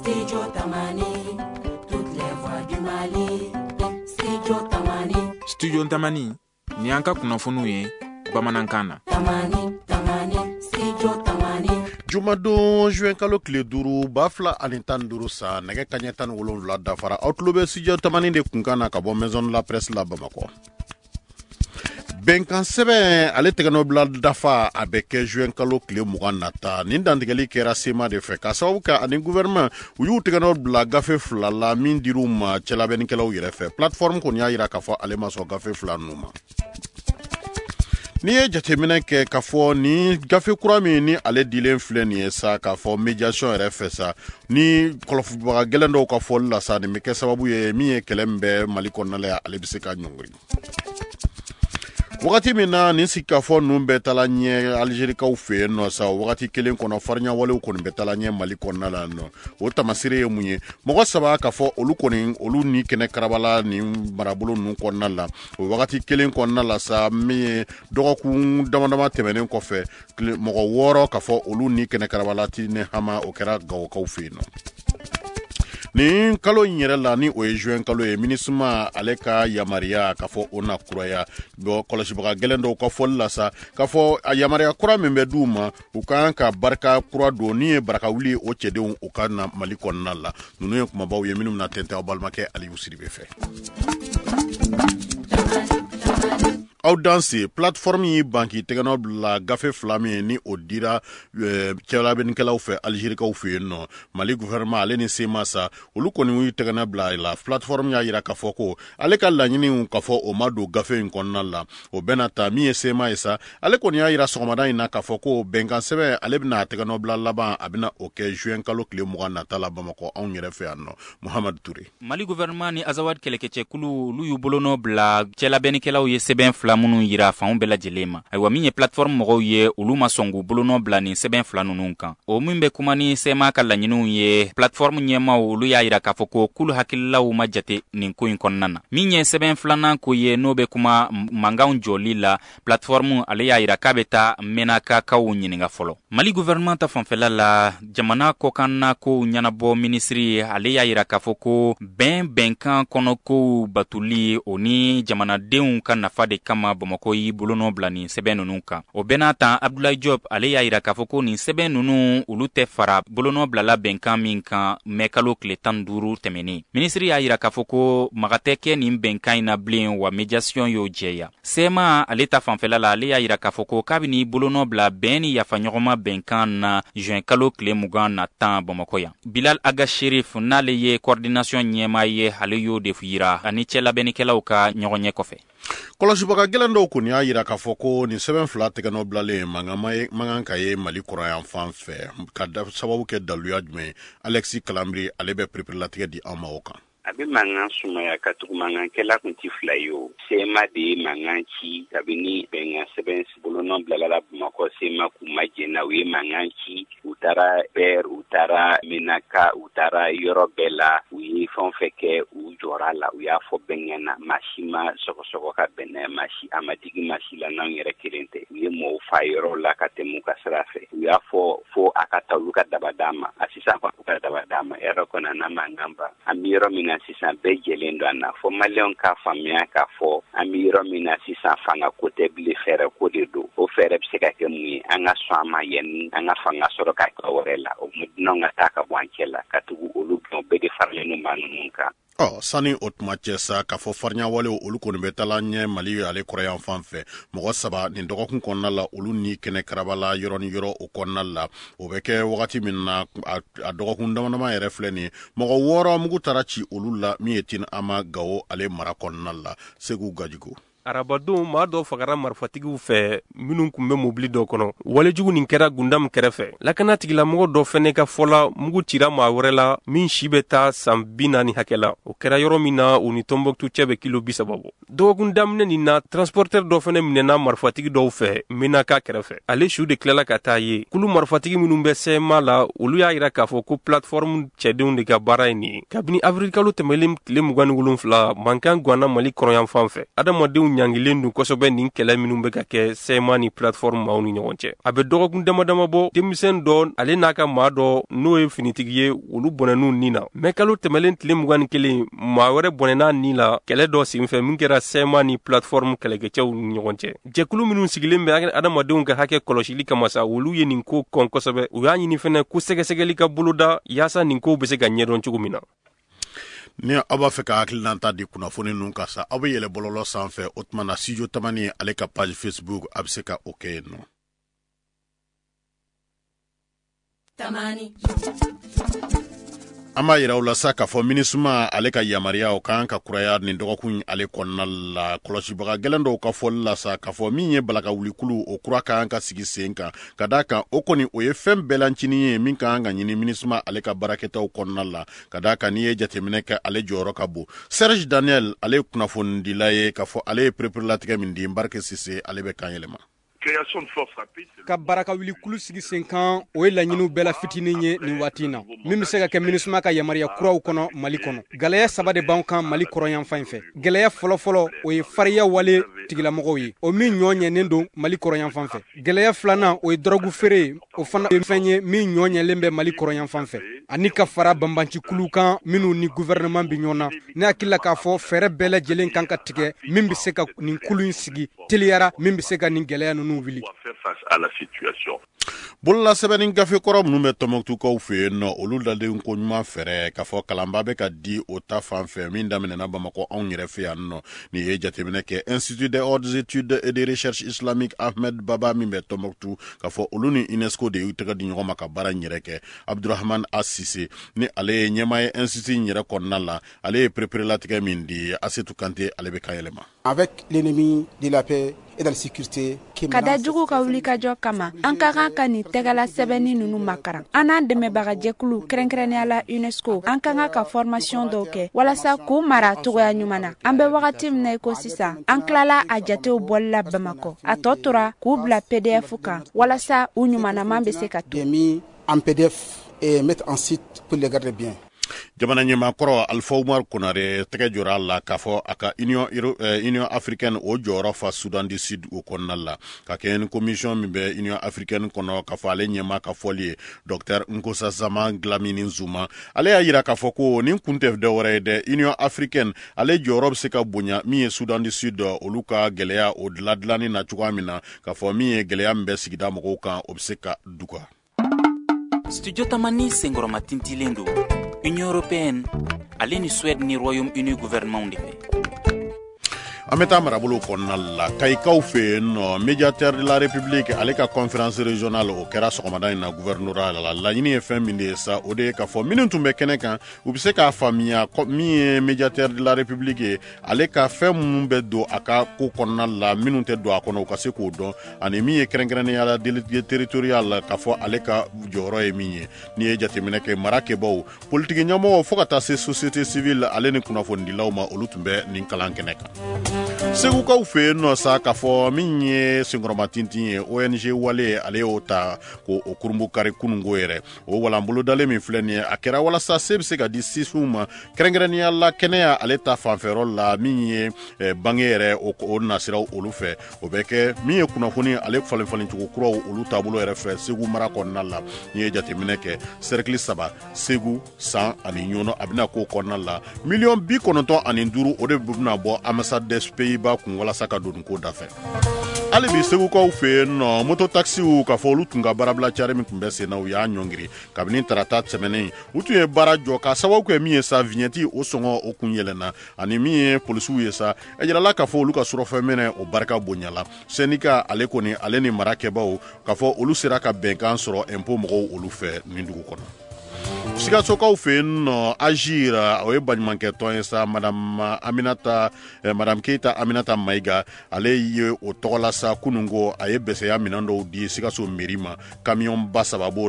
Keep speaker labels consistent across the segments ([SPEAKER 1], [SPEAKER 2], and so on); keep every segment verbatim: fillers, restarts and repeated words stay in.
[SPEAKER 1] Studio Tamani, toutes les voix du Mali. Studio Tamani.
[SPEAKER 2] Studio Tamani, ni anka kunafunu ye Bamanankana.
[SPEAKER 1] Tamani, Tamani, Studio Tamani.
[SPEAKER 3] Jumadon juin kalo kile duru bafla anitan duru sa nege kanyetan wolonvla dafara outlobe Studio Tamani de kunkana ka bo maison la presse la Bamako. Benkan sebe ale tegano bla dafa abeke juin kalo kile mugan nata nin dandigeli kera sema de fe ka sawu ka ani gouvernement uyu tegano bla gafe fla la min diruma chela ben kelaw yere fe plateforme ko nya ira ka fo ale maso gafe fla numa ni ye jatemina ke ka fo ni gafe kura mi ni ale dilen filɛ ni ye sa ka fɔ médiation yɛrɛ fɛ sa ni kɔlɔfubaga gɛlɛn dɔw ka fɔli la sa ni bɛ kɛ sababu ye min ye kɛlɛ min bɛ Mali kɔnɔna la ale bɛ se ka ɲɔngiri wagati min na ni sikafɔ ninnu bɛ tala ɲɛ Algérikaw fɛ yen nɔ sa wagati kelen kɔnɔ farinya walew kɔni bɛ tala ɲɛ Mali kɔnɔna la nɔ o tamasire ye mun ye mɔgɔ saba ka fɔ olu kɔni olu ni kɛnɛ karabala ni marabolo ninnu kɔnɔna la o wagati kelen kɔnɔna la sa min ye dɔgɔkun damadama tɛmɛnen kɔfɛ mɔgɔ wɔɔrɔ ka fɔ olu ni kɛnɛ karabala ti ne hama o kɛra Gawokaw fɛ yen nɔ ni kalo in yɛrɛ la ni o ye juin kalo ye minisma ale ka yamaruya ka fɔ o na kuraya bɔ kɔlɔsibaga gɛlɛn dɔw ka fɔli la sa ka fɔ a yamaruya kura min bɛ d'u ma u kan ka barika kura don ni ye baraka wuli o cɛdenw u ka na Mali kɔnɔna la ninnu ye kumabaw ye minnu na tɛntɛn aw balimakɛ Aliyu Sidibe fɛ aw danse plateforme yi banki tegano la gafe flami ni o dira cɛla benikɛlaw fɛ Algérikaw fɛ yen nɔ Mali gouvernement ale ni sema sa olu kɔni yu tegana bila la plateforme y'a yira ka fɔ ko ale ka laɲini ka fɔ o ma don gafe in kɔnɔna la o bɛna ta min ye sema ye sa ale kɔni y'a yira sɔgɔmada in na ka fɔ ko bɛnkan sɛbɛn ale bɛna tegano bila laban a bɛna o kɛ juin kalo tile mugan nata la Bamakɔ anw yɛrɛ fɛ yan nɔ Muhamadu Ture
[SPEAKER 4] Mali gouvernement ni Azawad kɛlɛkɛcɛkulu olu y'u bolonɔ bila cɛla benikɛlaw ye sɛbɛn fila minnu yira fanw bɛɛ lajɛlen ma ayiwa min ye plateforme mɔgɔw ye olu ma sɔn k'u bolonɔ bila nin sɛbɛn fila ninnu kan o min bɛ kuma ni sema ka laɲiniw ye plateforme ɲɛmaw olu y'a yira k'a fɔ ko kulu hakililaw ma jate nin ko in kɔnɔna na min ye sɛbɛn filanan ko ye n'o bɛ kuma mankanw jɔli la plateforme ale y'a yira k'a bɛ taa mɛnakakaw ɲininka fɔlɔ Mali gouvernement ta fanfɛla la jamana kɔkanna kow ɲɛnabɔ ministri ale y'a yira k'a fɔ ko bɛn bɛnkan kɔnɔ kow batuli o ni jamanadenw ka nafa de kama Bamakɔ ko yi bolonɔ bila nin sɛbɛn ninnu kan o bɛɛ n'a ta Abdoulaye Diop ale y'a yira k'a fɔ ko nin sɛbɛn ninnu olu tɛ fara bolonɔ bilala bɛnkan min kan mɛ kalo tile tan duuru tɛmɛnen ministri y'a yira k'a fɔ ko maga tɛ kɛ nin bɛnkan in na bilen wa médiation y'o jɛya sema ale ta fanfɛla la ale y'a yira k'a fɔ ko kabini bolonɔ bila bɛn ni yafaɲɔgɔnma bɛnkan na juin kalo tile mugan na tan Bamakɔ yan Bilal Aga Sherif n'ale ye coordination ɲɛma ye ale y'o de yira ani cɛlabɛnnikɛlaw ka ɲɔgɔn ɲɛ kɔfɛ
[SPEAKER 3] kɔlɔsibaga gɛlɛn dɔw kɔni y'a yira k'a fɔ ko nin sɛbɛn fila tɛgɛnɔ bilalen mankan ka ye Mali kɔrɔyan fan fɛ ka sababu kɛ daluya jumɛn Alexis Kalambri ale bɛ perepere-latigɛ di an ma o kan
[SPEAKER 5] a bɛ mankan sumaya ka tugu mankankɛla kun ti fila ye o sema de ye mankan ci kabini bɛnkan sɛbɛn bolonɔ bilala Bamakɔ sema k'u ma jɛnna u ye mankan ci u taara bɛr u taara menaka u taara yɔrɔ bɛɛ la u ye fɛn fɛn kɛ u jɔra la u y'a fɔ bɛnkɛ na masi ma sɔgɔsɔgɔ ka bɛnɛ masi a ma digi masi la n'anw yɛrɛ kelen tɛ u ye mɔgɔw fa yɔrɔ la ka tɛmɛ u ka sira fɛ u y'a fɔ fo a ka taa olu ka daba d'a ma a sisan u ka daba d'a ma yɔrɔ kɔnɔ n'a mankan ban an bɛ yɔrɔ min na sisan bɛɛ jɛlen don an na fɔ maliyɛnw k'a faamuya k'a fɔ an bɛ yɔrɔ min na sisan fanga ko tɛ bilen fɛɛrɛ ko de don o fɛɛrɛ bɛ se ka kɛ mun ye an ka sɔn an ma yanni an ka fanga sɔrɔ ka kɛ wɛrɛ la o dunanw ka taa ka bɔ an cɛ la ka tugu olu bɛn bɛɛ de faralen don maa ninnu kan
[SPEAKER 3] ɔ sani o tuma cɛ sa k'a fɔ farinya walew olu kɔni bɛ tala ɲɛ Mali ale kɔrɔyan fan fɛ mɔgɔ saba nin dɔgɔkun kɔnɔna la olu ni kɛnɛ karabala yɔrɔ ni yɔrɔ o kɔnɔna la o bɛ kɛ wagati min na a dɔgɔkun damadama yɛrɛ filɛ nin ye mɔgɔ wɔɔrɔ mugu taara ci olu la min ye Tin Ama Gawo ale mara kɔnɔna la Segu Gajigo
[SPEAKER 6] arabadenw maa dɔ fagara marifatigiw fɛ minnu kun bɛ mobili dɔ kɔnɔ walejugu nin kɛra Gundam kɛrɛfɛ lakana tigilamɔgɔ dɔ fɛnɛ ka fɔla mugu cira maa wɛrɛ la min si bɛ taa san bi naani hakɛ la o kɛra yɔrɔ min na u ni Tɔnbɔkutu cɛ bɛ kilo bi saba bɔ dɔgɔkun daminɛ nin na transporteur dɔ fɛnɛ minɛna marifatigi dɔw fɛ Menaka kɛrɛfɛ ale su de tilala ka taa ye kulu marifatigi minnu bɛ sɛma la olu y'a yira k'a fɔ ko plateforme cɛdenw de ka baara ye nin ye kabini avril kalo tɛmɛlen tile mugan ni wolonwula mankan ganna Mali kɔrɔyan fan fɛ adamadenw ɲangilen dun kosɛbɛ nin kɛlɛ minnu bɛ ka kɛ sema ni platform maaw ni ɲɔgɔn cɛ. A bɛ dɔgɔkun damadama bɔ denmisɛn dɔ ale n'a ka maa dɔ n'o ye finitigi ye olu bɔnɛn'u nin na. Mɛ kalo tɛmɛlen tile mugan ni kelen maa wɛrɛ bɔnɛn'a nin la kɛlɛ dɔ senfɛ min kɛra sema ni platform kɛlɛkɛcɛw ni ɲɔgɔn cɛ. Jɛkulu minnu sigilen bɛ adamadenw ka hakɛ kɔlɔsili kama sa olu ye nin ko kɔn kosɛbɛ. U y'a ɲini fɛnɛ ko sɛgɛsɛgɛli ka boloda yaasa nin ko bɛ se ka ɲɛdɔn cogo min na.
[SPEAKER 3] Ni aw b'a fɛ ka hakilina di kunnafoni ninnu kan sa aw bɛ yɛlɛ bɔlɔlɔ sanfɛ o tuma na studio tamani ale ka page Facebook a bɛ se ka o kɛ yen nɔ. Tamani an b'a yira u la sa k'a fɔ minisuma ale ka yamaruya o kan ka kuraya nin dɔgɔkun ale kɔnɔna la kɔlɔsibaga gɛlɛn dɔw ka fɔli la sa k'a fɔ min ye balaka wulikulu o kura kan ka sigi sen kan ka d'a kan o kɔni o ye fɛn bɛɛ lancinin ye min kan ka ɲini minisuma ale ka baarakɛtaw kɔnɔna la ka d'a kan n'i ye jateminɛ kɛ ale jɔyɔrɔ ka bon. Serge Daniel ale ye kunnafonidila ye k'a fɔ ale ye pereperelatigɛ min di Mbarke Sise ale bɛ kan yɛlɛma.
[SPEAKER 7] Ka baraka wuli kulu sigi sen kan o ye laɲiniw bɛɛ la fitinin ye nin waati na min bɛ se ka kɛ minisuma ka yamaruya kuraw kɔnɔ Mali kɔnɔ. Gɛlɛya saba de b'an kan Mali kɔrɔyanfan fɛ. Gɛlɛya fɔlɔfɔlɔ o ye fariya wale tigilamɔgɔw ye o min ɲɔ ɲɛnen don Mali kɔrɔyanfan fɛ. Gɛlɛya filanan o ye drogue feere o fana ye fɛn ye min ɲɔ ɲɛlen bɛ Mali kɔrɔyanfan fɛ ani ka fara banbanci kulu kan minnu ni gouvernement bi ɲɔgɔn na. Ne hakili la k'a fɔ fɛɛrɛ bɛɛ lajɛlen kan ka tigɛ min bɛ se ka nin kulu in sigi teliyara min bɛ se ka nin gɛlɛya ninnu wuli.
[SPEAKER 3] Bolola sɛbɛnni gafe kɔrɔ minnu bɛ Tɔnbukutukaw fɛ yen nɔ olu dalen ko ɲuman fɛrɛ k'a fɔ kalanba bɛ ka di o ta fan fɛ min daminɛna Bamakɔ anw yɛrɛ fɛ yan nɔ ni ye jateminɛ kɛ Institut des hautes études et de recherche islamique Ahmed Baba min bɛ Tɔnbukutu k'a fɔ olu ni UNESCO de y'u tɛgɛ di ɲɔgɔn ma ka baara in yɛrɛ kɛ. Abdurrahman Asise ni ale ye ɲɛmaa ye institut in yɛrɛ kɔnɔna la ale ye pereperelatigɛ min di Asetu Kante ale bɛ kan yɛlɛma.
[SPEAKER 8] Avec l'ennemi de la paix et de la sécurité
[SPEAKER 9] kada jugu ka wuli ka jɔ kama an ka kan ka nin tɛgɛla sɛbɛnni ninnu makaran an n'an dɛmɛbaga jɛkulu kɛrɛnkɛrɛnnenya la UNESCO an ka kan ka formation dɔw kɛ walasa k'u mara cogoya ɲuman na an bɛ wagati min na ko sisan an tilala a jatew bɔli la Bamakɔ a tɔ tora k'u bila P D F kan walasa u ɲumanaman bɛ se ka to
[SPEAKER 8] en P D F et mettre en site pour les garder bien.
[SPEAKER 3] Jamana ɲɛmaakɔrɔ Alpha Umar Konare tɛgɛ jɔra a la k'a fɔ a ka Union, eh, Union africaine o jɔyɔrɔ fa Sudan du Sud o kɔnɔna la ka kɛ ni commission min bɛ Union africaine kɔnɔ k'a fɔ ale ɲɛmaa ka fɔli ye Docteur Nkosazana Dlamini Zuma ale y'a yira k'a fɔ ko nin kun tɛ dɔwɛrɛ ye dɛ Union africaine ale jɔyɔrɔ bɛ se ka bonya min ye Sudan du Sud olu ka gɛlɛya o diladilanni na cogoya min na k'a fɔ min ye gɛlɛya min bɛ sigida mɔgɔw kan o bɛ se ka duga.
[SPEAKER 4] Studio Tamani senkɔrɔma tintilen don Union européenne ale ni Suède ni Royaume-Uni gouvernement de fɛ.
[SPEAKER 3] An bɛ taa marabolo kɔnɔna la Kayikaw fɛ yen nɔ médiateur de la République ale ka conférence régionale o kɛra sɔgɔmada in na gouvernorat la laɲini ye fɛn min de ye sa o de ye k'a fɔ minnu tun bɛ kɛnɛ kan u bɛ se k'a faamuya min ye médiateur de la République ye ale ka fɛn minnu bɛ don a ka ko kɔnɔna la minnu tɛ don a kɔnɔ u ka se k'o dɔn ani min ye kɛrɛnkɛrɛnnenya la délégué territorial la k'a fɔ ale ka jɔyɔrɔ ye min ye n'i ye jateminɛ kɛ mara kɛbaaw politique ɲɛmɔgɔw fo ka taa se société civile ale ni kunnafonidilaw ma olu tun bɛ nin kalan kɛnɛ kan. Segukaw fɛ yen nɔ sa k'a fɔ min ye senkɔrɔma tintin ye O N G wale ale y'o ta k'o kurumbu kari kunungo yɛrɛ o walanbolo dalen min filɛ nin ye a kɛra walasa se bɛ se ka di sisiw ma kɛrɛnkɛrɛnnenya la kɛnɛya ale ta fanfɛyɔrɔ la min ye bange yɛrɛ o nasiraw olu fɛ o bɛ kɛ min ye kunnafoni ale falenfalencogo kuraw olu taabolo yɛrɛ fɛ Segu mara kɔnɔna la n'i ye jateminɛ kɛ cercle saba Segu San ani Ɲɔnɔ a bɛna k'o kɔnɔna la miliyɔn bi kɔnɔntɔn ani duuru o de bɛna bɔ ambassade des Pays-Bas kun walasa ka don ko dafɛ. Hali bi Segukaw fɛ yen nɔ moto taxiw k'a fɔ olu tun ka baarabila cari min tun bɛ sen na u y'a ɲɔngiri kabini tarata tɛmɛnen u tun ye baara jɔ ka sababu kɛ min ye sa vignette o sɔngɔ o kun yɛlɛnna ani min ye polisiw ye sa a jirala k'a fɔ olu ka surɔfɛnminɛ o barika bonyala syndicat ale kɔni ale ni marakɛbaw k'a fɔ olu sera ka bɛnkan sɔrɔ impôt mɔgɔw olu fɛ nin dugu kɔnɔ. Sikasokaw fɛ yen nɔ Agir o ye baɲumankɛtɔn ye sa madame Aminata eh, madame Keita Aminata Maïga ale ye o tɔgɔla sa kunungo a ye bɛsɛya minɛn dɔw di Sikaso mairie ma camion ba saba b'o la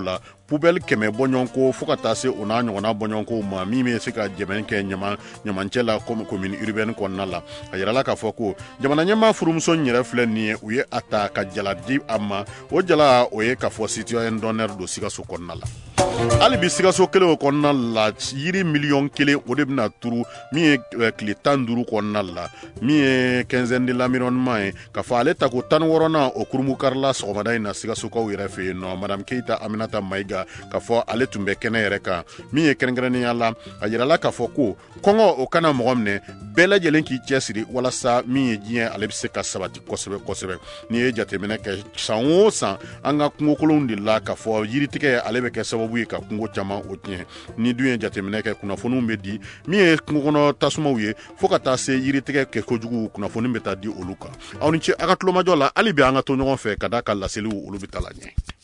[SPEAKER 3] poubelle kɛmɛ bɔɲɔgɔnko fo ka taa se o n'a ɲɔgɔnna bɔɲɔgɔnkow ma min bɛ se ka dɛmɛ kɛ ɲama ɲamancɛ la comme commune urbaine kɔnɔna la a yirala k'a fɔ ko jamana ɲɛmaa furumuso in yɛrɛ filɛ nin ye u ye a ta ka jala di a ma o jala o ye k'a fɔ citoyen d'honneur don Sikaso kɔnɔna la hali bi Sikaso kelen o kɔnɔna la yiri miliyɔn kelen o de bɛna turu min ye tile tan duuru kɔnɔna la min ye quinzaine de l'environnement ye k'a fɔ ale ta ko tan wɔɔrɔnan o kurumukarila sɔgɔmada in na Sikasokaw yɛrɛ fɛ yen nɔ madame Keita Aminata Mayiga k'a fɔ ale tun bɛ kɛnɛ yɛrɛ kan min ye kɛrɛnkɛrɛnnenya la a yirala k'a fɔ ko kɔngɔ o kana mɔgɔ minɛ bɛɛ lajɛlen k'i cɛsiri walasa min ye diɲɛ ale bɛ se ka sabati kosɛbɛ kosɛbɛ n'i ye jateminɛ kɛ san o san an ka kungokolonw de la k'a fɔ yiritigɛ ale bɛ kɛ sababu ye ka kungo caman o tiɲɛ ni dun ye jateminɛ kɛ kunnafoniw bɛ di min ye kungokɔnɔ tasumaw ye fo ka taa se yiritigɛ kɛ kojugu kunnafoni bɛ taa di olu kan aw ni ce a ka tulomajɔ la hali bi an ka to ɲɔgɔn fɛ ka da ka laseliw olu bɛ taa la ɲɛ